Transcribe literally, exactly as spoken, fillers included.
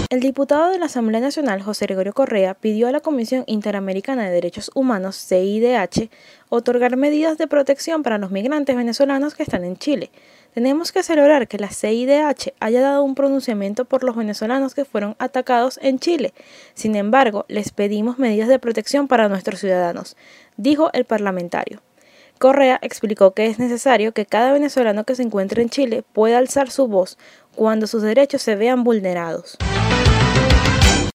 El diputado de la Asamblea Nacional, José Gregorio Correa, pidió a la Comisión Interamericana de Derechos Humanos, C I D H, otorgar medidas de protección para los migrantes venezolanos que están en Chile. Tenemos que celebrar que la C I D H haya dado un pronunciamiento por los venezolanos que fueron atacados en Chile. Sin embargo, les pedimos medidas de protección para nuestros ciudadanos, dijo el parlamentario. Correa explicó que es necesario que cada venezolano que se encuentre en Chile pueda alzar su voz cuando sus derechos se vean vulnerados.